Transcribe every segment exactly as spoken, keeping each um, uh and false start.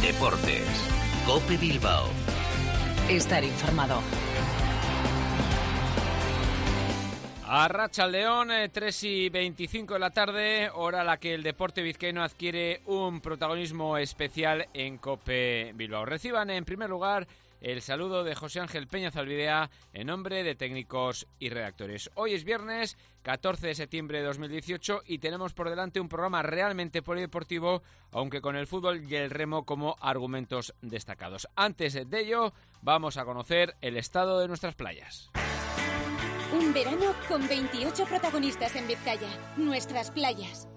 Deportes. COPE Bilbao. Estar informado. Arratsaldeon, tres y veinticinco de la tarde, hora a la que el deporte vizcaíno adquiere un protagonismo especial en COPE Bilbao. Reciban en primer lugar el saludo de José Ángel Peña Zalbidea en nombre de técnicos y redactores. Hoy es viernes catorce de septiembre de dos mil dieciocho y tenemos por delante un programa realmente polideportivo, aunque con el fútbol y el remo como argumentos destacados. Antes de ello, vamos a conocer el estado de nuestras playas. Un verano con veintiocho protagonistas en Vizcaya, nuestras playas.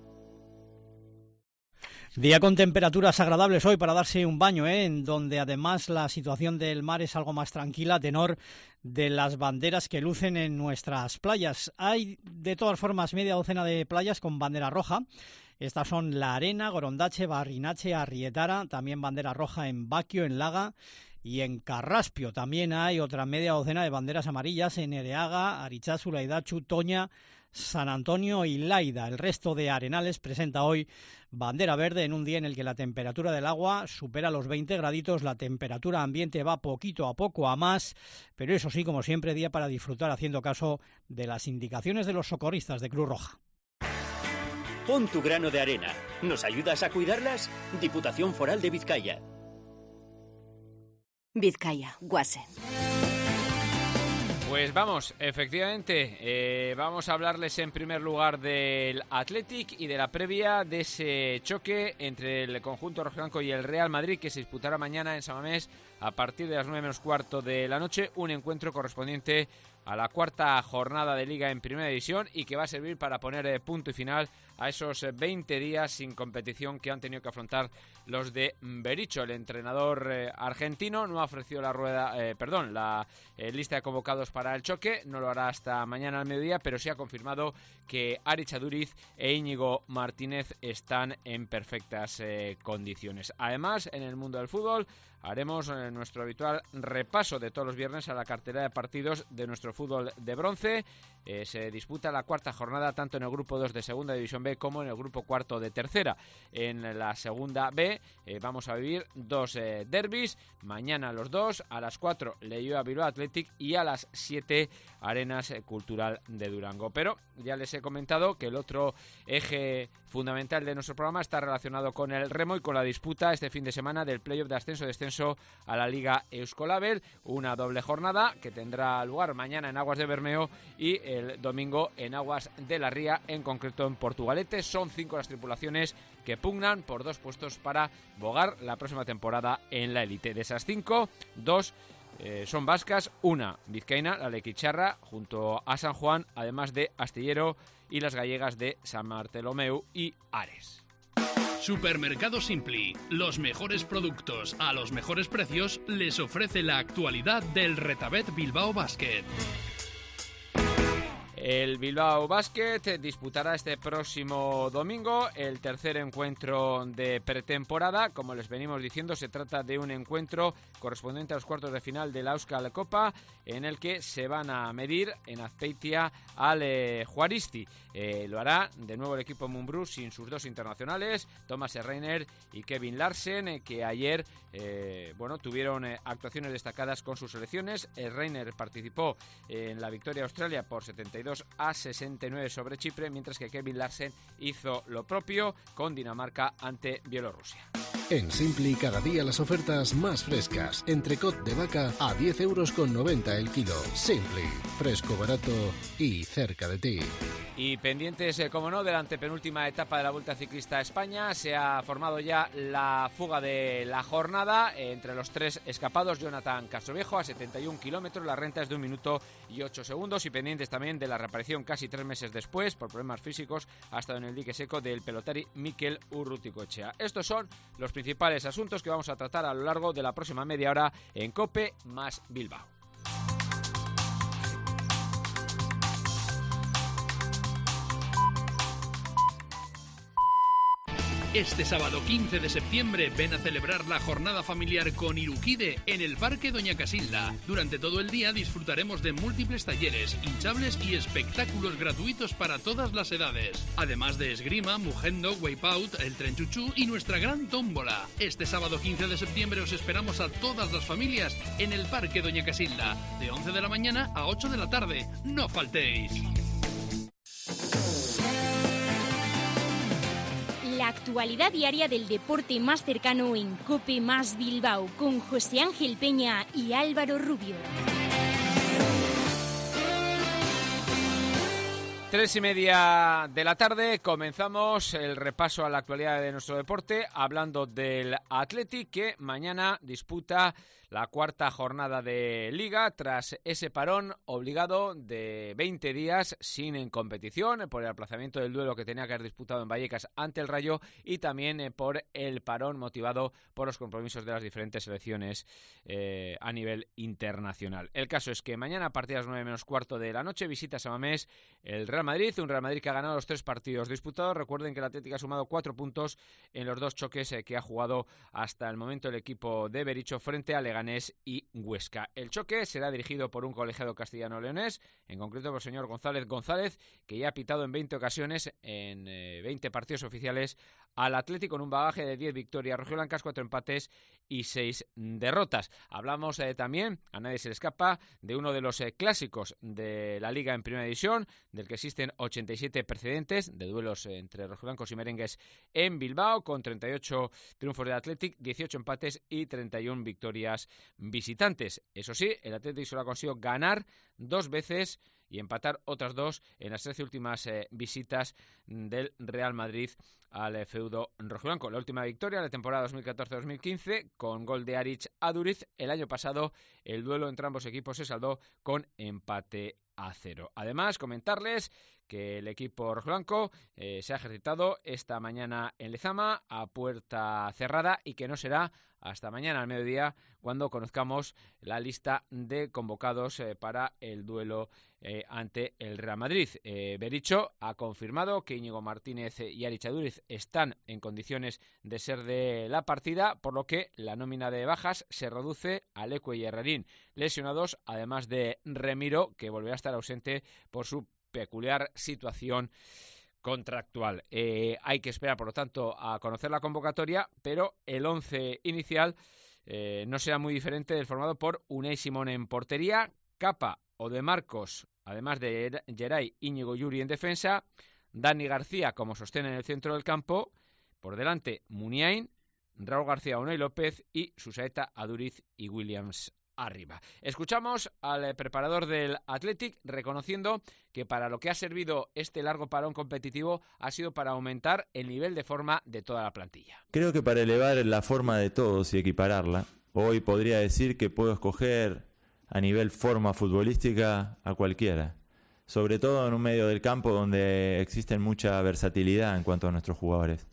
Día con temperaturas agradables hoy para darse un baño, ¿eh? En donde además la situación del mar es algo más tranquila, a tenor de las banderas que lucen en nuestras playas. Hay de todas formas media docena de playas con bandera roja. Estas son La Arena, Gorondache, Barrinache, Arrietara, también bandera roja en Baquio, en Laga y en Carraspio. También hay otra media docena de banderas amarillas en Ereaga, Arichazu, Laidachu, Toña, San Antonio y Laida. El resto de arenales presenta hoy bandera verde en un día en el que la temperatura del agua supera los veinte graditos, la temperatura ambiente va poquito a poco a más, pero eso sí, como siempre, día para disfrutar haciendo caso de las indicaciones de los socorristas de Cruz Roja. Pon tu grano de arena. ¿Nos ayudas a cuidarlas? Diputación Foral de Vizcaya. Vizcaya, Guasen. Pues vamos, efectivamente, eh, vamos a hablarles en primer lugar del Athletic y de la previa de ese choque entre el conjunto rojiblanco y el Real Madrid, que se disputará mañana en San Mamés a partir de las nueve menos cuarto de la noche, un encuentro correspondiente a la cuarta jornada de Liga en Primera División y que va a servir para poner eh, punto y final a esos veinte días sin competición que han tenido que afrontar los de Berizzo. El entrenador eh, argentino no ha ofrecido la rueda, eh, perdón, la eh, lista de convocados para el choque, no lo hará hasta mañana al mediodía, pero sí ha confirmado que Aritz Aduriz e Íñigo Martínez están en perfectas eh, condiciones. Además, en el mundo del fútbol haremos eh, nuestro habitual repaso de todos los viernes a la cartera de partidos de nuestro fútbol de bronce. Eh, se disputa la cuarta jornada tanto en el grupo dos de Segunda División B como en el grupo cuarto de Tercera. En la Segunda B eh, vamos a vivir dos eh, derbis, mañana los dos, a las cuatro Leioa Bilbao Athletic y a las siete Arenas Cultural de Durango. Pero ya les he comentado que el otro eje fundamental de nuestro programa está relacionado con el remo y con la disputa este fin de semana del playoff de ascenso-descenso a la Liga Euskolabel, una doble jornada que tendrá lugar mañana en Aguas de Bermeo y el domingo en Aguas de la Ría, en concreto en Portugalete. Son cinco las tripulaciones que pugnan por dos puestos para bogar la próxima temporada en la élite. De esas cinco, dos eh, son vascas, una vizcaína, la Lequicharra, junto a San Juan, además de Astillero y las gallegas de San Bartolomeu y Ares. Supermercado Simpli, los mejores productos a los mejores precios, les ofrece la actualidad del Retabet Bilbao Basket. El Bilbao Basket disputará este próximo domingo el tercer encuentro de pretemporada. Como les venimos diciendo, se trata de un encuentro correspondiente a los cuartos de final de la Euskal Copa, en el que se van a medir en Azpeitia al eh, Juaristi. Eh, lo hará de nuevo el equipo Mumbrú sin sus dos internacionales, Thomas Reiner y Kevin Larsen, eh, que ayer eh, bueno, tuvieron eh, actuaciones destacadas con sus selecciones. Eh, Reiner participó eh, en la victoria de Australia por setenta y dos a sesenta y nueve sobre Chipre, mientras que Kevin Larsen hizo lo propio con Dinamarca ante Bielorrusia. En Simpli cada día las ofertas más frescas. Entrecot de vaca a diez euros con noventa el kilo. Simpli, fresco, barato y cerca de ti. Y pendientes, eh, como no, de la antepenúltima etapa de la Vuelta Ciclista a España, se ha formado ya la fuga de la jornada eh, entre los tres escapados. Jonathan Castroviejo a setenta y un kilómetros, la renta es de un minuto y ocho segundos. Y pendientes también de la reaparición casi tres meses después, por problemas físicos, ha estado en el dique seco del pelotari Mikel Urruticoechea. Estos son los principales asuntos que vamos a tratar a lo largo de la próxima media hora en COPE más Bilbao. Este sábado quince de septiembre ven a celebrar la jornada familiar con Irukide en el Parque Doña Casilda. Durante todo el día disfrutaremos de múltiples talleres, hinchables y espectáculos gratuitos para todas las edades. Además de esgrima, mujendo, wipeout, el tren chuchú y nuestra gran tómbola. Este sábado quince de septiembre os esperamos a todas las familias en el Parque Doña Casilda, de once de la mañana a ocho de la tarde. ¡No faltéis! La actualidad diaria del deporte más cercano en COPE más Bilbao, con José Ángel Peña y Álvaro Rubio. Tres y media de la tarde comenzamos el repaso a la actualidad de nuestro deporte, hablando del Athletic, que mañana disputa la cuarta jornada de Liga tras ese parón obligado de veinte días sin competición por el aplazamiento del duelo que tenía que haber disputado en Vallecas ante el Rayo y también por el parón motivado por los compromisos de las diferentes selecciones eh, a nivel internacional. El caso es que mañana a partir de las nueve menos cuarto de la noche visita San Mamés el Real Madrid, un Real Madrid que ha ganado los tres partidos disputados. Recuerden que el Atlético ha sumado cuatro puntos en los dos choques eh, que ha jugado hasta el momento el equipo de Berizzo frente a Leganés y Huesca. El choque será dirigido por un colegiado castellano-leonés, en concreto por el señor González González, que ya ha pitado en veinte ocasiones, en eh, veinte partidos oficiales, al Atlético con un bagaje de diez victorias rojiblancas, cuatro empates y seis derrotas. Hablamos eh, también, a nadie se le escapa, de uno de los eh, clásicos de la Liga en Primera División, del que existen ochenta y siete precedentes de duelos eh, entre rojiblancos y merengues en Bilbao, con treinta y ocho triunfos del Athletic, dieciocho empates y treinta y una victorias visitantes. Eso sí, el Athletic solo ha conseguido ganar dos veces y empatar otras dos en las trece últimas eh, visitas del Real Madrid al eh, feudo rojiblanco. La última victoria de la temporada dos mil catorce dos mil quince con gol de Aric a Duriz. El año pasado el duelo entre ambos equipos se saldó con empate a cero. Además, comentarles que el equipo rojiblanco eh, se ha ejercitado esta mañana en Lezama a puerta cerrada y que no será hasta mañana al mediodía cuando conozcamos la lista de convocados eh, para el duelo eh, ante el Real Madrid. Eh, Berizzo ha confirmado que Íñigo Martínez y Aric Aduriz están en condiciones de ser de la partida, por lo que la nómina de bajas se reduce a Leque y Herrerín, lesionados, además de Remiro, que volverá a estar ausente por su peculiar situación contractual. Eh, hay que esperar, por lo tanto, a conocer la convocatoria, pero el once inicial eh, no será muy diferente del formado por Unai Simón en portería, Capa o de Marcos, además de Geray, Íñigo Yuri en defensa, Dani García como sostén en el centro del campo, por delante Muniain, Raúl García, Unai López y Susaeta, Aduriz y Williams arriba. Escuchamos al preparador del Athletic reconociendo que para lo que ha servido este largo parón competitivo ha sido para aumentar el nivel de forma de toda la plantilla. Creo que para elevar la forma de todos y equipararla, hoy podría decir que puedo escoger a nivel forma futbolística a cualquiera, sobre todo en un medio del campo donde existe mucha versatilidad en cuanto a nuestros jugadores.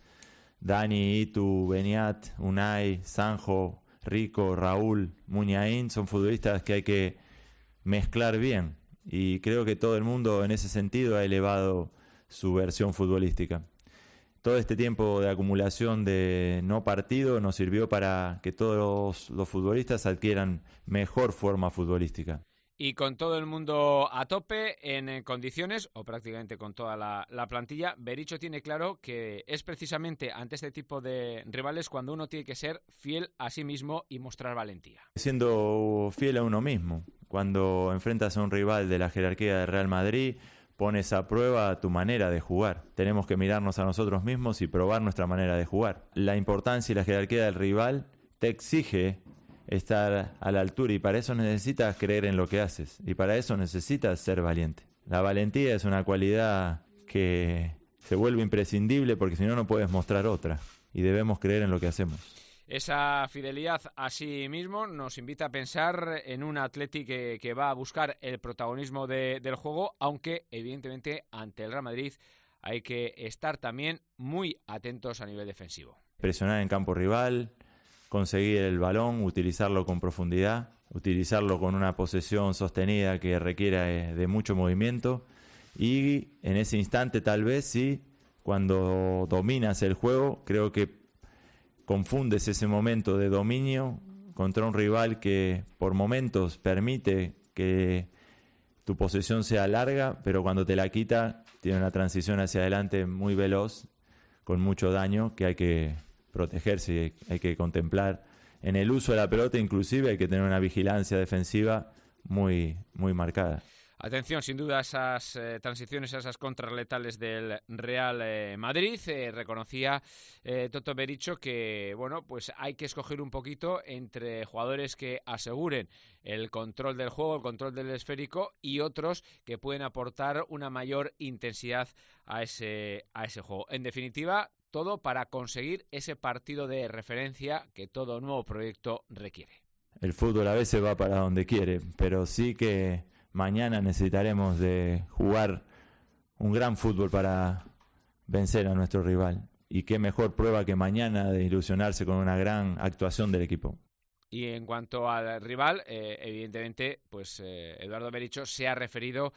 Dani, Itu, Beniat, Unai, Sanjo, Rico, Raúl, Muniain son futbolistas que hay que mezclar bien y creo que todo el mundo en ese sentido ha elevado su versión futbolística. Todo este tiempo de acumulación de no partido nos sirvió para que todos los futbolistas adquieran mejor forma futbolística. Y con todo el mundo a tope, en condiciones, o prácticamente con toda la, la plantilla, Berizzo tiene claro que es precisamente ante este tipo de rivales cuando uno tiene que ser fiel a sí mismo y mostrar valentía. Siendo fiel a uno mismo, cuando enfrentas a un rival de la jerarquía del Real Madrid, pones a prueba tu manera de jugar. Tenemos que mirarnos a nosotros mismos y probar nuestra manera de jugar. La importancia y la jerarquía del rival te exige estar a la altura y para eso necesitas creer en lo que haces y para eso necesitas ser valiente. La valentía es una cualidad que se vuelve imprescindible porque si no, no puedes mostrar otra y debemos creer en lo que hacemos. Esa fidelidad a sí mismo nos invita a pensar en un Athletic que, que va a buscar el protagonismo de, del juego, aunque evidentemente ante el Real Madrid hay que estar también muy atentos a nivel defensivo. Presionar en campo rival, conseguir el balón, utilizarlo con profundidad, utilizarlo con una posesión sostenida que requiera de mucho movimiento y en ese instante tal vez sí, cuando dominas el juego, creo que confundes ese momento de dominio contra un rival que por momentos permite que tu posesión sea larga, pero cuando te la quita, tiene una transición hacia adelante muy veloz, con mucho daño, que hay que protegerse, hay que contemplar. En el uso de la pelota, inclusive, hay que tener una vigilancia defensiva muy, muy marcada. Atención, sin duda, a esas eh, transiciones, a esas contras letales del Real eh, Madrid. Eh, reconocía eh, Toto Bericho que, bueno, pues hay que escoger un poquito entre jugadores que aseguren el control del juego, el control del esférico, y otros que pueden aportar una mayor intensidad a ese, a ese juego. En definitiva, todo para conseguir ese partido de referencia que todo nuevo proyecto requiere. El fútbol a veces va para donde quiere, pero sí que mañana necesitaremos de jugar un gran fútbol para vencer a nuestro rival. Y qué mejor prueba que mañana de ilusionarse con una gran actuación del equipo. Y en cuanto al rival, eh, evidentemente, pues eh, Eduardo Bericho se ha referido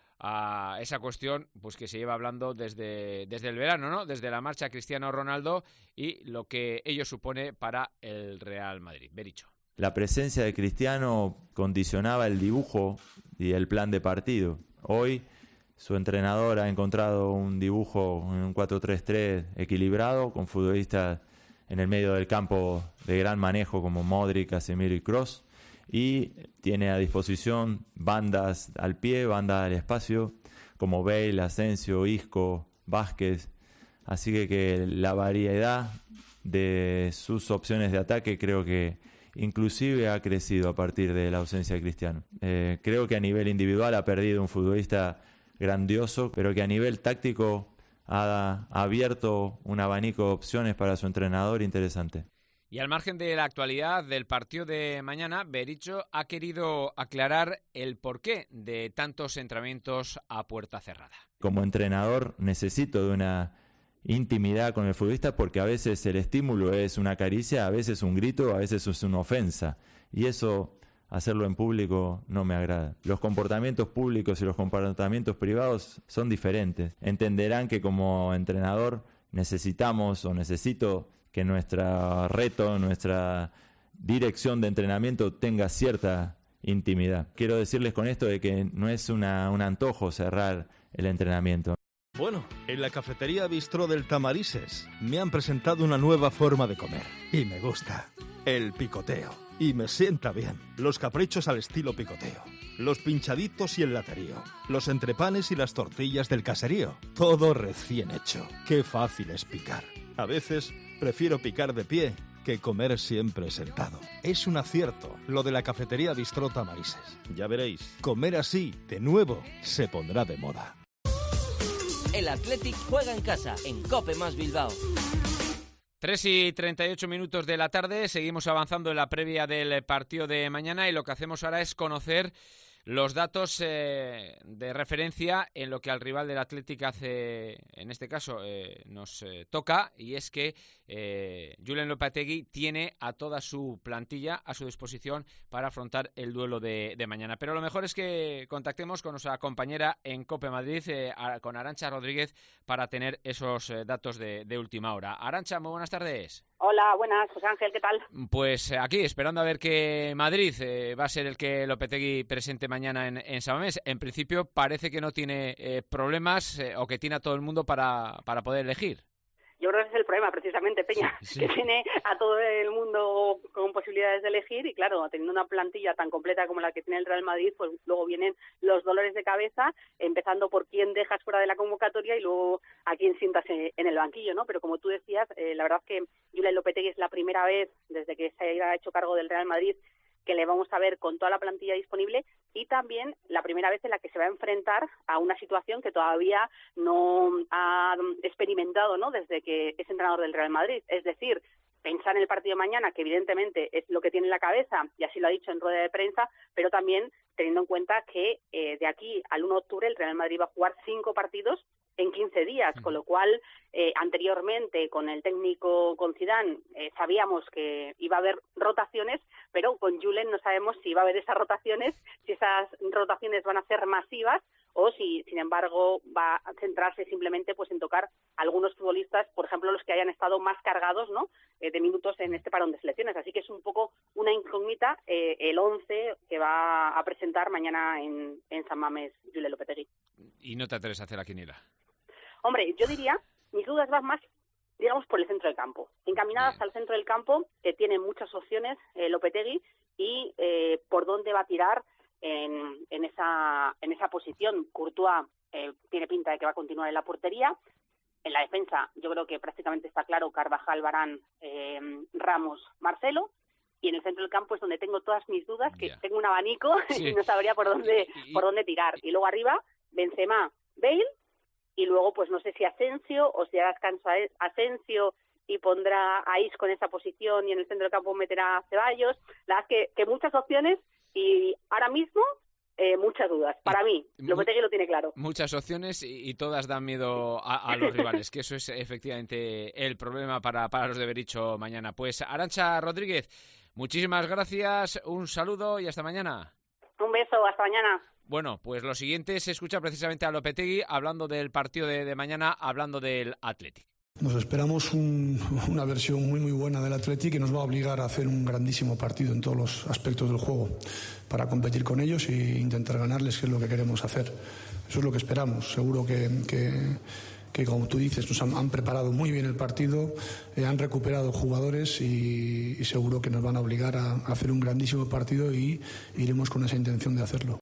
a esa cuestión pues que se lleva hablando desde, desde el verano, ¿no? Desde la marcha Cristiano Ronaldo y lo que ello supone para el Real Madrid. Bericho. La presencia de Cristiano condicionaba el dibujo y el plan de partido. Hoy su entrenador ha encontrado un dibujo en un cuatro tres tres equilibrado, con futbolistas en el medio del campo de gran manejo como Modric, Casemiro y Kroos, y tiene a disposición bandas al pie, bandas al espacio, como Bale, Asensio, Isco, Vázquez. Así que, que la variedad de sus opciones de ataque creo que inclusive ha crecido a partir de la ausencia de Cristiano. Eh, creo que a nivel individual ha perdido un futbolista grandioso, pero que a nivel táctico ha, ha abierto un abanico de opciones para su entrenador interesante. Y al margen de la actualidad del partido de mañana, Bericho ha querido aclarar el porqué de tantos entrenamientos a puerta cerrada. Como entrenador necesito de una intimidad con el futbolista, porque a veces el estímulo es una caricia, a veces un grito, a veces es una ofensa, y eso, hacerlo en público, no me agrada. Los comportamientos públicos y los comportamientos privados son diferentes. Entenderán que como entrenador necesitamos o necesito que nuestro reto, nuestra dirección de entrenamiento tenga cierta intimidad. Quiero decirles con esto de que no es una, un antojo cerrar el entrenamiento. Bueno, en la cafetería Bistró del Tamarises me han presentado una nueva forma de comer y me gusta. El picoteo. Y me sienta bien. Los caprichos al estilo picoteo. Los pinchaditos y el laterío. Los entrepanes y las tortillas del caserío. Todo recién hecho. Qué fácil es picar. A veces prefiero picar de pie que comer siempre sentado. Es un acierto lo de la cafetería Bistró Tamarises. Ya veréis, comer así, de nuevo, se pondrá de moda. El Athletic juega en casa, en Cope más Bilbao. tres y treinta y ocho minutos de la tarde, seguimos avanzando en la previa del partido de mañana y lo que hacemos ahora es conocer los datos eh, de referencia en lo que al rival del Athletic hace, en este caso, eh, nos eh, toca, y es que eh, Julen Lopetegui tiene a toda su plantilla a su disposición para afrontar el duelo de, de mañana. Pero lo mejor es que contactemos con nuestra compañera en COPE Madrid, eh, a, con Arantxa Rodríguez, para tener esos eh, datos de, de última hora. Arantxa, muy buenas tardes. Hola, buenas, José Ángel, ¿qué tal? Pues aquí, esperando a ver que Madrid eh, va a ser el que Lopetegui presente mañana en, en San Mamés. En principio parece que no tiene eh, problemas eh, o que tiene a todo el mundo para, para poder elegir. Yo creo que ese es el problema, precisamente, Peña, sí, sí. que tiene a todo el mundo con posibilidades de elegir y, claro, teniendo una plantilla tan completa como la que tiene el Real Madrid, pues luego vienen los dolores de cabeza, empezando por quién dejas fuera de la convocatoria y luego a quién sientas en el banquillo, ¿no? Pero como tú decías, eh, la verdad es que Julen Lopetegui es la primera vez desde que se ha hecho cargo del Real Madrid que le vamos a ver con toda la plantilla disponible y también la primera vez en la que se va a enfrentar a una situación que todavía no ha experimentado, ¿no?, desde que es entrenador del Real Madrid. Es decir, pensar en el partido de mañana, que evidentemente es lo que tiene en la cabeza, y así lo ha dicho en rueda de prensa, pero también teniendo en cuenta que eh, de aquí al uno de octubre el Real Madrid va a jugar cinco partidos en quince días, con lo cual eh, anteriormente con el técnico, con Zidane, eh, sabíamos que iba a haber rotaciones, pero con Julen no sabemos si va a haber esas rotaciones, si esas rotaciones van a ser masivas o si, sin embargo, va a centrarse simplemente pues en tocar a algunos futbolistas, por ejemplo, los que hayan estado más cargados, ¿no?, eh, de minutos en este parón de selecciones. Así que es un poco una incógnita eh, el once que va a presentar mañana en, en San Mamés Julen Lopetegui. ¿Y no te atreves a hacer la quiniela? Hombre, yo diría, mis dudas van más, digamos, por el centro del campo. Encaminadas Bien. al centro del campo, que tiene muchas opciones eh, Lopetegui, y eh, por dónde va a tirar en, en esa en esa posición. Courtois eh, tiene pinta de que va a continuar en la portería. En la defensa, yo creo que prácticamente está claro: Carvajal, Varane, eh, Ramos, Marcelo. Y en el centro del campo es donde tengo todas mis dudas, que yeah. tengo un abanico sí. y no sabría por dónde y, por dónde tirar. Y luego arriba, Benzema, Bale, y luego pues no sé si Asensio o si hará descanso a Asensio y pondrá a Is con esa posición y en el centro del campo meterá a Ceballos. La verdad es que, que muchas opciones y ahora mismo eh, muchas dudas. Para mí, Lopetegui lo tiene claro. Muchas opciones y, y todas dan miedo a, a los rivales, que eso es efectivamente el problema para, para los de Bericho mañana. Pues Arantxa Rodríguez, muchísimas gracias, un saludo y hasta mañana. Un beso, hasta mañana. Bueno, pues lo siguiente se escucha precisamente a Lopetegui hablando del partido de, de mañana, hablando del Athletic. Nos esperamos un, una versión muy muy buena del Athletic que nos va a obligar a hacer un grandísimo partido en todos los aspectos del juego para competir con ellos e intentar ganarles, que es lo que queremos hacer. Eso es lo que esperamos. Seguro que, que, que como tú dices, nos han, han preparado muy bien el partido, eh, han recuperado jugadores y, y seguro que nos van a obligar a, a hacer un grandísimo partido y iremos con esa intención de hacerlo.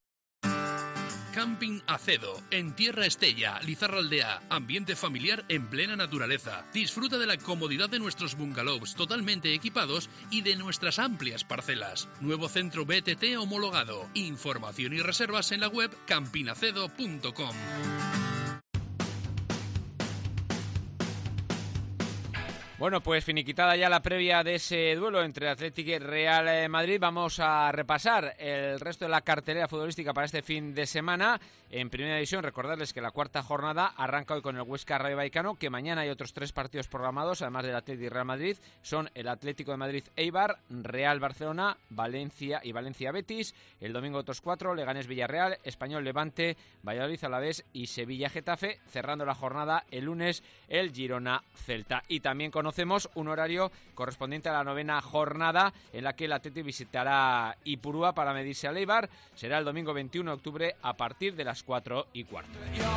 Camping Acedo, en Tierra Estella, Lizarraldea, ambiente familiar en plena naturaleza. Disfruta de la comodidad de nuestros bungalows totalmente equipados y de nuestras amplias parcelas. Nuevo centro B T T homologado. Información y reservas en la web camping acedo punto com. Bueno, pues finiquitada ya la previa de ese duelo entre Athletic y Real Madrid, vamos a repasar el resto de la cartelera futbolística para este fin de semana. En Primera División, recordarles que la cuarta jornada arranca hoy con el Huesca Rayo Vallecano, que mañana hay otros tres partidos programados, además del Athletic y Real Madrid. Son el Atlético de Madrid Eibar, Real Barcelona, Valencia y Valencia Betis. El domingo otros cuatro, Leganés Villarreal, Español Levante, Valladolid Alavés y Sevilla Getafe. Cerrando la jornada el lunes, el Girona Celta. Y también conocemos un horario correspondiente a la novena jornada en la que el Athletic visitará Ipurúa para medirse al Eibar. Será el domingo veintiuno de octubre a partir de las cuatro y cuarto.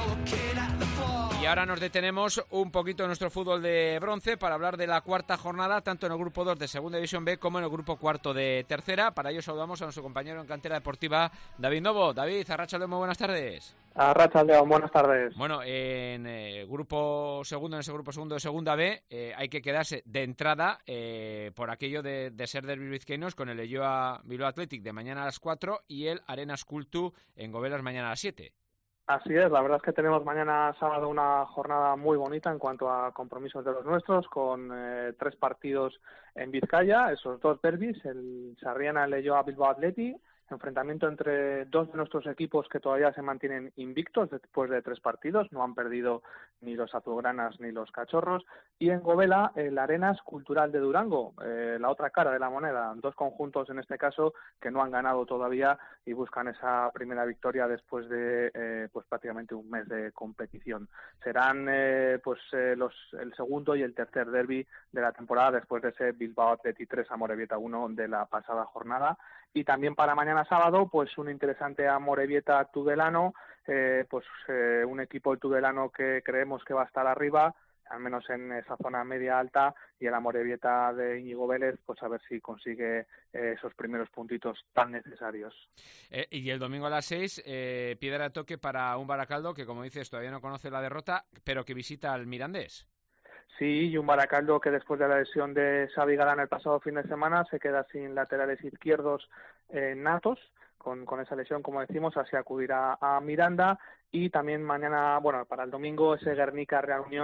Y ahora nos detenemos un poquito en nuestro fútbol de bronce para hablar de la cuarta jornada, tanto en el grupo dos de Segunda División B como en el grupo cuarto de Tercera. Para ello saludamos a nuestro compañero en cantera deportiva, David Novo. David, arratsaldeon, muy buenas tardes. Arratsaldeon, buenas tardes. Bueno, en eh, grupo segundo, en ese grupo segundo de Segunda B, eh, hay que quedarse de entrada eh, por aquello de, de ser derbis vizcaínos con el Leioa Bilbao Athletic de mañana a las cuatro y el Arenas Cultu en Gobelas mañana a las siete. Así es, la verdad es que tenemos mañana sábado una jornada muy bonita en cuanto a compromisos de los nuestros, con eh, tres partidos en Vizcaya, esos dos derbis, el Sarriana Leioa Bilbao Athletic, enfrentamiento entre dos de nuestros equipos que todavía se mantienen invictos después de tres partidos, no han perdido ni los azulgranas ni los cachorros, y en Gobela el Arenas Cultural de Durango, eh, la otra cara de la moneda, dos conjuntos en este caso que no han ganado todavía y buscan esa primera victoria después de eh, pues prácticamente un mes de competición. Serán eh, pues eh, los el segundo y el tercer derbi de la temporada después de ese Bilbao Athletic tres Amorebieta uno de la pasada jornada. Y también para mañana sábado, pues un interesante Amorebieta Tudelano, eh, pues eh, un equipo el Tudelano que creemos que va a estar arriba, al menos en esa zona media-alta, y el Amorebieta de Íñigo Vélez, pues a ver si consigue eh, esos primeros puntitos tan necesarios. Eh, y el domingo a las seis, eh, piedra de toque para un Baracaldo que, como dices, todavía no conoce la derrota, pero que visita al Mirandés. Sí, y un Baracaldo que después de la lesión de Xavi Galán el pasado fin de semana se queda sin laterales izquierdos eh, natos, con, con esa lesión, como decimos, así acudirá a Miranda. Y también mañana, bueno, para el domingo ese Guernica Real Unión,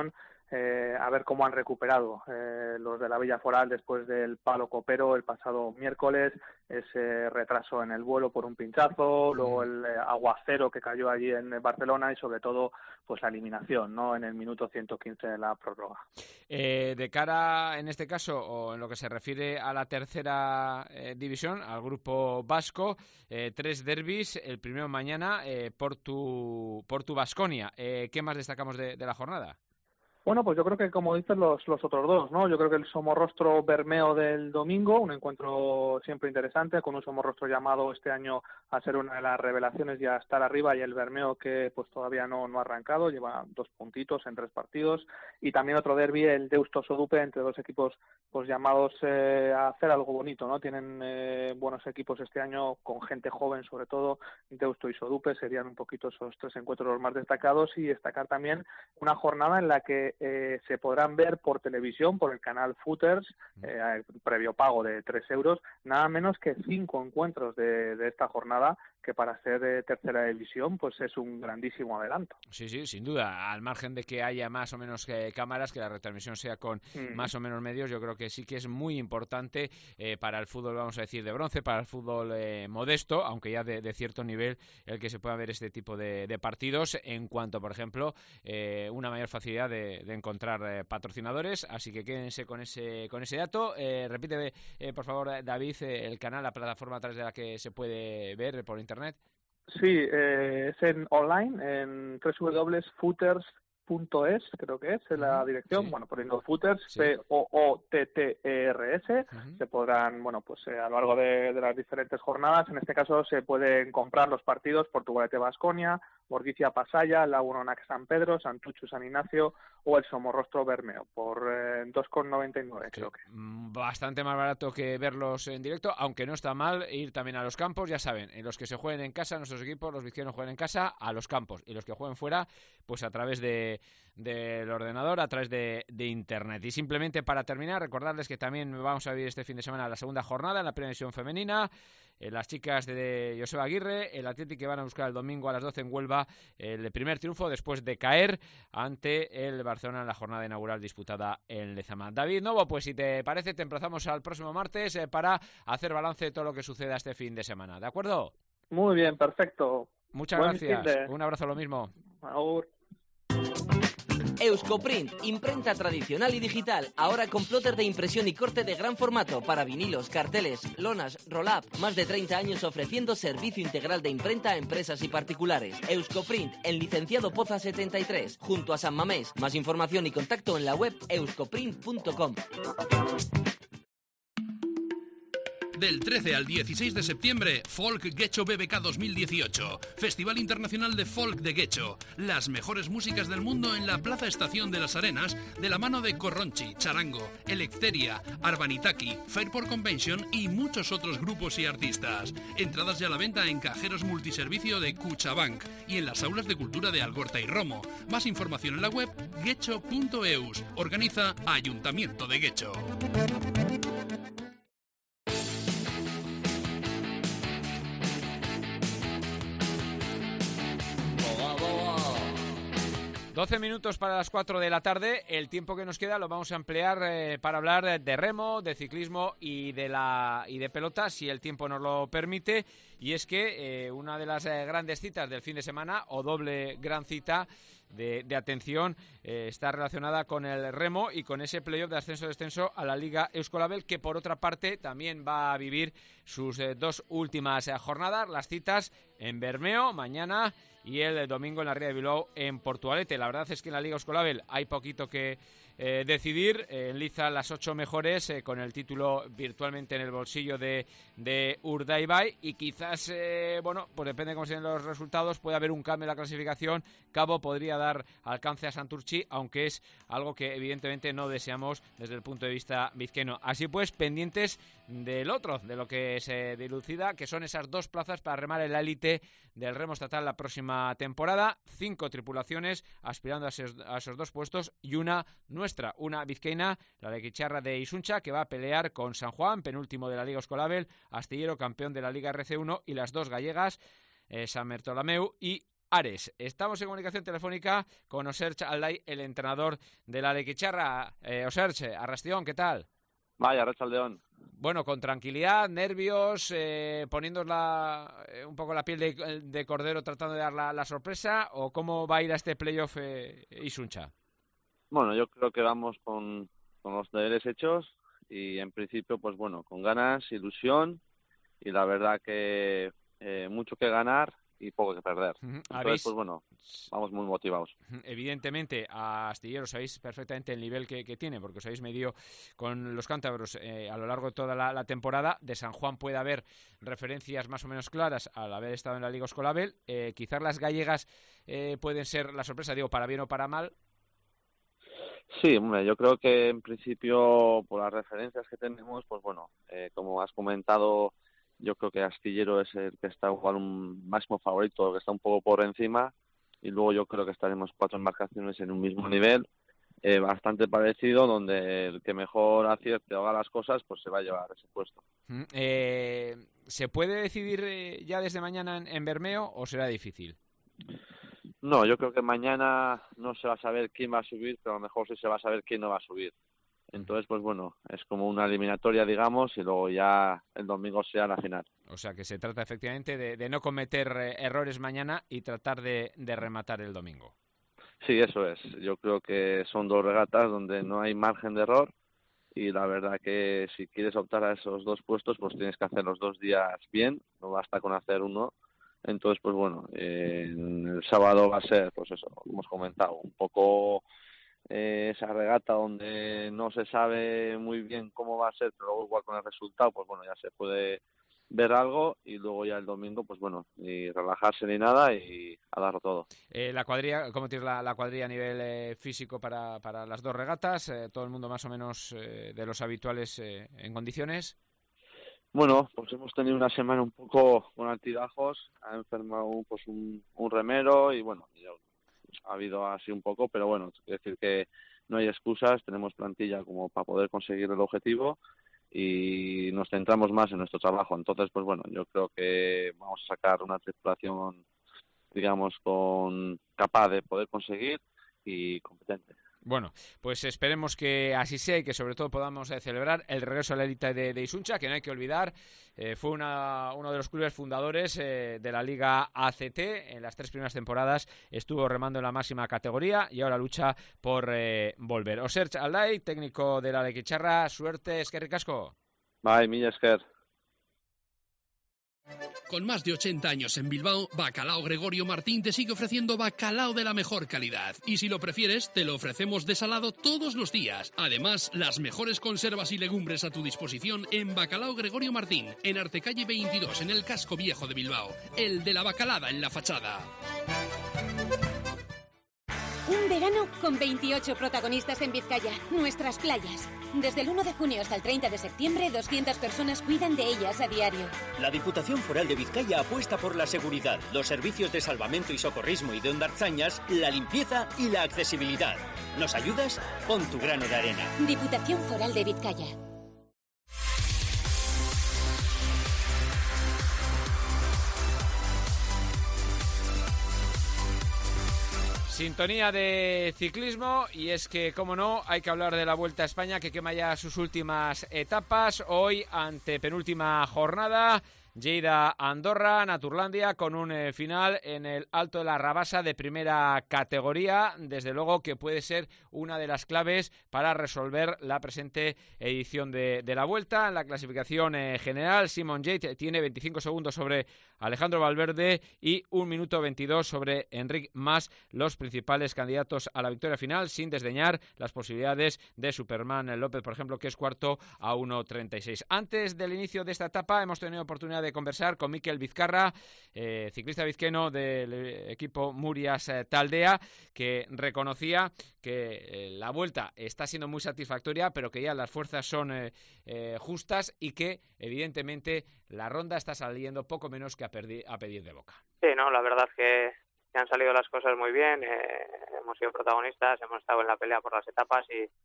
eh, a ver cómo han recuperado eh, los de la Villa Foral después del palo copero el pasado miércoles, ese retraso en el vuelo por un pinchazo, luego el eh, aguacero que cayó allí en Barcelona y sobre todo pues la eliminación, ¿no?, en el minuto ciento quince de la prórroga. Eh, de cara, en este caso, o en lo que se refiere a la tercera eh, división, al grupo vasco, eh, tres derbis, el primero mañana, eh, Portu, Portu Baskonia. Eh, ¿Qué más destacamos de, de la jornada? Bueno, pues yo creo que, como dices, los, los otros dos, ¿no? Yo creo que el Somorrostro Bermeo del domingo, un encuentro siempre interesante, con un Somorrostro llamado este año a ser una de las revelaciones y a estar arriba, y el Bermeo que pues todavía no, no ha arrancado, lleva dos puntitos en tres partidos, y también otro derbi, el Deusto-Sodupe, entre dos equipos pues llamados eh, a hacer algo bonito, ¿no? Tienen eh, buenos equipos este año, con gente joven sobre todo, Deusto y Sodupe serían un poquito esos tres encuentros los más destacados, y destacar también una jornada en la que Eh, se podrán ver por televisión, por el canal Footers, eh, previo pago de tres euros, nada menos que cinco encuentros de, de esta jornada, que para ser de tercera división pues es un grandísimo adelanto. Sí, sí, sin duda, al margen de que haya más o menos eh, cámaras, que la retransmisión sea con mm. más o menos medios, yo creo que sí que es muy importante eh, para el fútbol, vamos a decir, de bronce, para el fútbol eh, modesto, aunque ya de, de cierto nivel, el que se pueda ver este tipo de, de partidos, en cuanto, por ejemplo, eh, una mayor facilidad de, de encontrar eh, patrocinadores, así que quédense con ese con ese dato. Eh, repite, eh, por favor, David, eh, el canal, la plataforma a través de la que se puede ver por internet. Sí, eh, es en online, en doble u doble u doble punto footers punto es, creo que es la dirección, sí. Bueno, poniendo Footers, sí. P O O T T E R S, uh-huh. Se podrán, bueno, pues eh, a lo largo de, de las diferentes jornadas, en este caso se pueden comprar los partidos Portugalete Baskonia, Bordicia Pasaya, Lagunonac San Pedro, Santuchu San Ignacio o el Somorrostro Bermeo por eh, dos con noventa y nueve, sí. Creo que. Bastante más barato que verlos en directo, aunque no está mal ir también a los campos, ya saben, en los que se jueguen en casa, nuestros equipos, los vizcaínos jueguen en casa, a los campos, y los que jueguen fuera, pues a través de del ordenador, a través de, de internet. Y simplemente para terminar, recordarles que también vamos a vivir este fin de semana la segunda jornada en la primera división femenina, eh, las chicas de Joseba Aguirre, el Athletic, que van a buscar el domingo a las doce en Huelva el primer triunfo después de caer ante el Barcelona en la jornada inaugural disputada en Lezama. David Novo, pues si te parece te emplazamos al próximo martes eh, para hacer balance de todo lo que suceda este fin de semana, ¿de acuerdo? Muy bien, perfecto. Muchas Buen gracias, un abrazo, lo mismo. Aur. Euskoprint, imprenta tradicional y digital, ahora con plotter de impresión y corte de gran formato para vinilos, carteles, lonas, roll-up. Más de treinta años ofreciendo servicio integral de imprenta a empresas y particulares. Euskoprint, en Licenciado Poza setenta y tres, junto a San Mamés. Más información y contacto en la web euskoprint punto com. Del trece al dieciséis de septiembre, Folk Getxo B B K dos mil dieciocho, Festival Internacional de Folk de Getxo. Las mejores músicas del mundo en la Plaza Estación de las Arenas, de la mano de Corronchi, Charango, Electeria, Arbanitaki, Fairport Convention y muchos otros grupos y artistas. Entradas ya a la venta en cajeros multiservicio de Cuchabank y en las aulas de cultura de Algorta y Romo. Más información en la web getxo punto eus. Organiza Ayuntamiento de Getxo. doce minutos para las cuatro de la tarde. El tiempo que nos queda lo vamos a emplear eh, para hablar de remo, de ciclismo y de la y de pelota, si el tiempo nos lo permite. Y es que eh, una de las eh, grandes citas del fin de semana, o doble gran cita de, de atención, eh, está relacionada con el remo y con ese playoff de ascenso-descenso a la Liga Euskolabel, que por otra parte también va a vivir sus eh, dos últimas eh, jornadas, las citas en Bermeo mañana y el domingo en la Ría de Bilbao en Portugalete. La verdad es que en la Liga Euskolabel hay poquito que eh, decidir. Eh, enliza las ocho mejores eh, con el título virtualmente en el bolsillo de, de Urdaibai, y quizás, eh, bueno, pues depende de cómo sean los resultados, puede haber un cambio en la clasificación. Cabo podría dar alcance a Santurtzi, aunque es algo que evidentemente no deseamos desde el punto de vista vizcaíno. Así pues, pendientes del otro, de lo que se dilucida, que son esas dos plazas para remar en la élite del remo estatal la próxima temporada. Cinco tripulaciones aspirando a esos, a esos dos puestos, y una nuestra, una vizcaína, la de Quicharra de Isuncha, que va a pelear con San Juan, penúltimo de la Liga Euskolabel, Astillero campeón de la Liga R C uno, y las dos gallegas, eh, San Bertolomeu y Ares. Estamos en comunicación telefónica con Oserch Alday, el entrenador de la Lequicharra. Eh, Oserch, Arrastión, ¿qué tal? Vaya, Arratsaldeon. Bueno, con tranquilidad, nervios, eh, poniéndoos la, eh, un poco la piel de, de cordero tratando de dar la, la sorpresa, ¿o cómo va a ir a este playoff eh, Isuncha? Bueno, yo creo que vamos con, con los deberes hechos y en principio, pues bueno, con ganas, ilusión y la verdad que eh, mucho que ganar y poco que perder. Uh-huh. Entonces, pues bueno, vamos muy motivados. Evidentemente, a Astillero sabéis perfectamente el nivel que, que tiene, porque os habéis medido con los cántabros eh, a lo largo de toda la, la temporada. De San Juan puede haber referencias más o menos claras al haber estado en la Liga Oscolabel. Eh, quizás las gallegas eh, pueden ser la sorpresa, digo, para bien o para mal. Sí, hombre, yo creo que en principio, por las referencias que tenemos, pues bueno, eh, como has comentado, yo creo que Astillero es el que está igual un máximo favorito, que está un poco por encima, y luego yo creo que estaremos cuatro embarcaciones en un mismo nivel, eh, bastante parecido, donde el que mejor acierte o haga las cosas, pues se va a llevar ese puesto. Eh, ¿Se puede decidir ya desde mañana en, en Bermeo o será difícil? No, yo creo que mañana no se va a saber quién va a subir, pero a lo mejor sí se va a saber quién no va a subir. Entonces, pues bueno, es como una eliminatoria, digamos, y luego ya el domingo sea la final. O sea, que se trata efectivamente de, de no cometer eh, errores mañana y tratar de, de rematar el domingo. Sí, eso es. Yo creo que son dos regatas donde no hay margen de error y la verdad que si quieres optar a esos dos puestos, pues tienes que hacer los dos días bien, no basta con hacer uno. Entonces, pues bueno, eh, el sábado va a ser, pues eso, como hemos comentado, un poco... Eh, esa regata donde no se sabe muy bien cómo va a ser, pero igual con el resultado, pues bueno, ya se puede ver algo y luego ya el domingo, pues bueno, ni relajarse ni nada y a darlo todo. Eh, la cuadrilla, ¿cómo tienes la, la cuadrilla a nivel eh, físico para, para las dos regatas? Eh, ¿Todo el mundo más o menos eh, de los habituales eh, en condiciones? Bueno, pues hemos tenido una semana un poco con altibajos, ha enfermado pues un, un remero y bueno, yo ha habido así un poco, pero bueno, es decir que no hay excusas, tenemos plantilla como para poder conseguir el objetivo y nos centramos más en nuestro trabajo. Entonces, pues bueno, yo creo que vamos a sacar una tripulación, digamos, con capaz de poder conseguir y competente. Bueno, pues esperemos que así sea y que sobre todo podamos eh, celebrar el regreso a la élite de, de Isuncha, que no hay que olvidar, eh, fue una, uno de los clubes fundadores eh, de la Liga A C T. En las tres primeras temporadas estuvo remando en la máxima categoría y ahora lucha por eh, volver. Oserch Alday, técnico de la Lequicharra, suerte, eskerrik asko. Bye, mila esker. Con más de ochenta años en Bilbao, Bacalao Gregorio Martín te sigue ofreciendo bacalao de la mejor calidad. Y si lo prefieres, te lo ofrecemos desalado todos los días. Además, las mejores conservas y legumbres a tu disposición en Bacalao Gregorio Martín, en Artecalle veintidós, en el casco viejo de Bilbao. El de la bacalada en la fachada. Un verano con veintiocho protagonistas en Vizcaya, nuestras playas. Desde el uno de junio hasta el treinta de septiembre, doscientas personas cuidan de ellas a diario. La Diputación Foral de Vizcaya apuesta por la seguridad, los servicios de salvamento y socorrismo y de hondarzañas, la limpieza y la accesibilidad. ¿Nos ayudas? Pon tu grano de arena. Diputación Foral de Vizcaya. Sintonía de ciclismo y es que, como no, hay que hablar de la Vuelta a España que quema ya sus últimas etapas. Hoy, ante penúltima jornada, Lleida Andorra, Naturlandia, con un eh, final en el Alto de la Rabasa de primera categoría. Desde luego que puede ser una de las claves para resolver la presente edición de, de la Vuelta. En la clasificación eh, general, Simon Yates tiene veinticinco segundos sobre Alejandro Valverde y un minuto veintidós sobre Enric Mas, los principales candidatos a la victoria final, sin desdeñar las posibilidades de Superman López, por ejemplo, que es cuarto a uno treinta y seis. Antes del inicio de esta etapa hemos tenido oportunidad de conversar con Mikel Vizcarra, eh, ciclista vizqueno del equipo Murias eh, Taldea, que reconocía que eh, la Vuelta está siendo muy satisfactoria, pero que ya las fuerzas son eh, eh, justas y que, evidentemente, la ronda está saliendo poco menos que a, perdi- a pedir de boca. Sí, no, la verdad es que, que han salido las cosas muy bien, eh, hemos sido protagonistas, hemos estado en la pelea por las etapas y,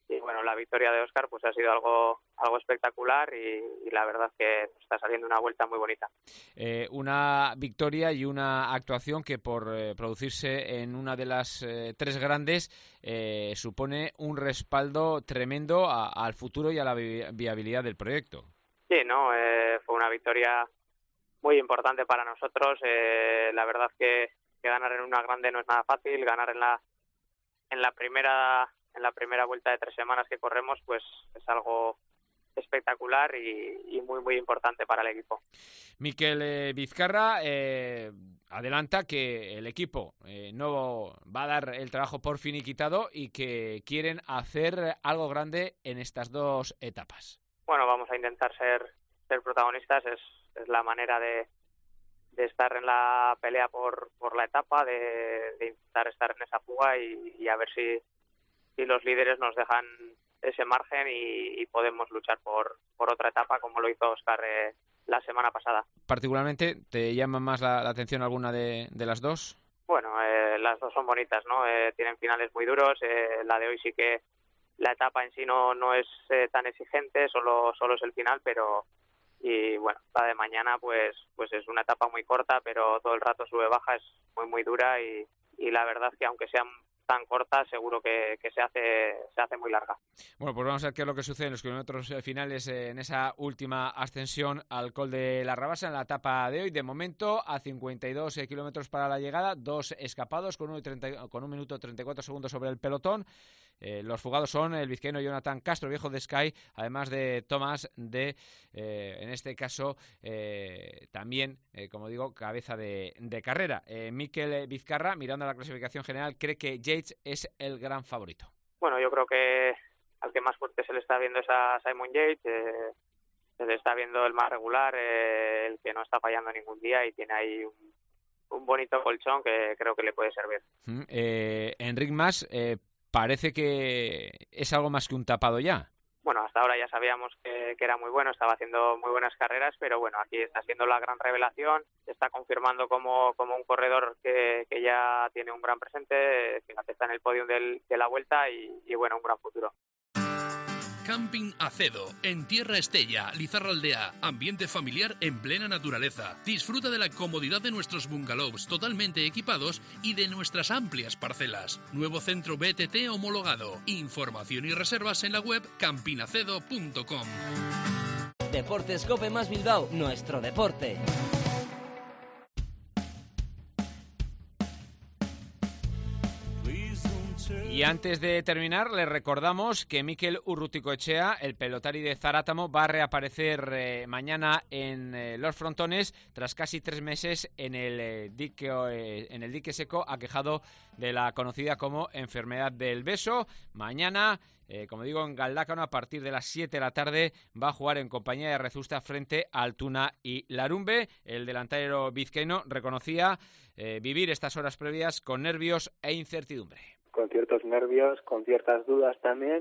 y bueno, la victoria de Óscar pues ha sido algo algo espectacular y, y la verdad que está saliendo una vuelta muy bonita. Eh, una victoria y una actuación que por eh, producirse en una de las eh, tres grandes eh, supone un respaldo tremendo a, al futuro y a la vi viabilidad del proyecto. Sí, no, eh, fue una victoria muy importante para nosotros. Eh, la verdad que, que ganar en una grande no es nada fácil. Ganar en la en la primera en la primera vuelta de tres semanas que corremos, pues es algo espectacular y, y muy muy importante para el equipo. Mikel eh, Vizcarra eh, adelanta que el equipo eh, no va a dar el trabajo por finiquitado y que quieren hacer algo grande en estas dos etapas. Bueno, vamos a intentar ser ser protagonistas, es, es la manera de, de estar en la pelea por, por la etapa, de, de intentar estar en esa fuga y, y a ver si, si los líderes nos dejan ese margen y, y podemos luchar por, por otra etapa como lo hizo Óscar eh, la semana pasada. ¿Particularmente te llama más la, la atención alguna de, de las dos? Bueno, eh, las dos son bonitas, ¿no? Eh, tienen finales muy duros, eh, la de hoy sí que la etapa en sí no, no es eh, tan exigente, solo, solo es el final, pero y bueno, la de mañana pues pues es una etapa muy corta, pero todo el rato sube baja, es muy muy dura y, y la verdad que aunque sean tan corta, seguro que, que se hace se hace muy larga. Bueno, pues vamos a ver qué es lo que sucede en los kilómetros finales eh, en esa última ascensión al Col de la Rabassa en la etapa de hoy. De momento, a cincuenta y dos eh, kilómetros para la llegada, dos escapados con un, treinta, con un minuto treinta y cuatro segundos sobre el pelotón. Eh, los fugados son el vizcaíno Jonathan Castro, viejo de Sky, además de Tomás de, eh, en este caso, eh, también, eh, como digo, cabeza de, de carrera. Eh, Mikel Vizcarra, mirando a la clasificación general, cree que Yates es el gran favorito. Bueno, yo creo que al que más fuerte se le está viendo es a Simon Yates, eh, se le está viendo el más regular, eh, el que no está fallando ningún día y tiene ahí un, un bonito colchón que creo que le puede servir. Mm, eh, Enric Mas, eh, parece que es algo más que un tapado ya. Bueno, hasta ahora ya sabíamos que, que era muy bueno, estaba haciendo muy buenas carreras, pero bueno, aquí está siendo la gran revelación, está confirmando como, como un corredor que, que ya tiene un gran presente, fíjate, está en el podio del, de la Vuelta y, y bueno, un gran futuro. Camping Acedo, en Tierra Estella, Lizarraldea, ambiente familiar en plena naturaleza. Disfruta de la comodidad de nuestros bungalows totalmente equipados y de nuestras amplias parcelas. Nuevo centro B T T homologado. Información y reservas en la web camping acedo punto com. Deportes Cope más Bilbao, nuestro deporte. Y antes de terminar, les recordamos que Mikel Urruticoechea, el pelotari de Zarátamo, va a reaparecer eh, mañana en eh, los frontones tras casi tres meses en el, eh, dique, eh, en el dique seco, aquejado de la conocida como enfermedad del beso. Mañana, eh, como digo, en Galdácano, a partir de las siete de la tarde, va a jugar en compañía de Rezusta frente a Altuna y Larumbe. El delantero vizcaíno reconocía eh, vivir estas horas previas con nervios e incertidumbre. Con ciertos nervios, con ciertas dudas también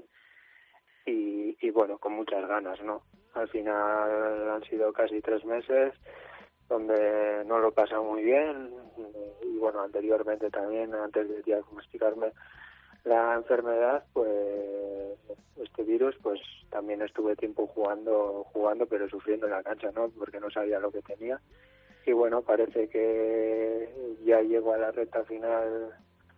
y, y bueno, con muchas ganas, ¿no? Al final han sido casi tres meses donde no lo pasa muy bien y bueno, anteriormente también, antes de diagnosticarme la enfermedad, pues este virus, pues también estuve tiempo jugando, jugando pero sufriendo en la cancha, ¿no? Porque no sabía lo que tenía y bueno, parece que ya llego a la recta final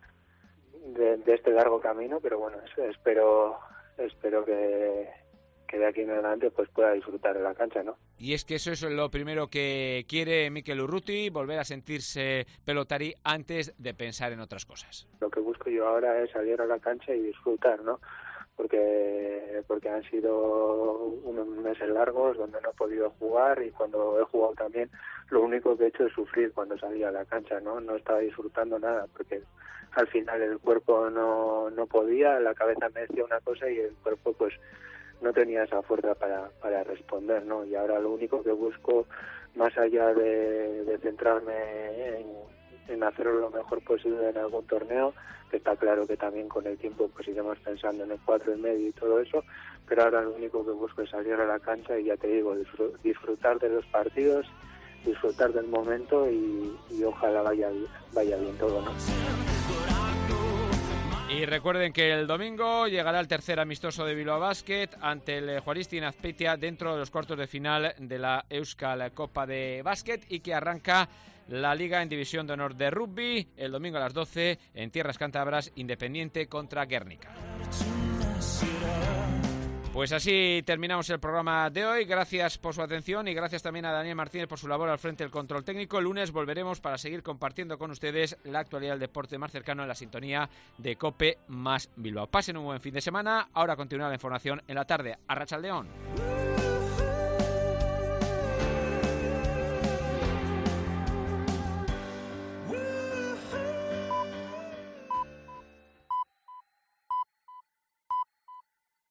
De, de este largo camino, pero bueno, espero espero que, que de aquí en adelante pues pueda disfrutar de la cancha, ¿no? Y es que eso es lo primero que quiere Mikel Urruti, volver a sentirse pelotari antes de pensar en otras cosas. Lo que busco yo ahora es salir a la cancha y disfrutar, ¿no? Porque porque han sido unos meses largos donde no he podido jugar y cuando he jugado también lo único que he hecho es sufrir cuando salía a la cancha, ¿no? No estaba disfrutando nada porque al final el cuerpo no, no podía, la cabeza me decía una cosa y el cuerpo pues no tenía esa fuerza para, para responder, ¿no? Y ahora lo único que busco, más allá de, de centrarme en, en hacerlo lo mejor posible en algún torneo, que está claro que también con el tiempo pues iremos pensando en el cuatro y medio y todo eso, pero ahora lo único que busco es salir a la cancha y ya te digo, disfrutar de los partidos, disfrutar del momento y, y ojalá vaya, vaya bien todo, ¿no? Y recuerden que el domingo llegará el tercer amistoso de Bilbao Basket ante el Juaristi en Azpeitia dentro de los cuartos de final de la Euskal Copa de Básquet y que arranca la Liga en División de Honor de Rugby el domingo a las doce en Tierras Cántabras, Independiente contra Guernica. Pues así terminamos el programa de hoy. Gracias por su atención y gracias también a Daniel Martínez por su labor al frente del control técnico. El lunes volveremos para seguir compartiendo con ustedes la actualidad del deporte más cercano en la sintonía de COPE más Bilbao. Pasen un buen fin de semana. Ahora continúa la información en la tarde. Arratsaldeon.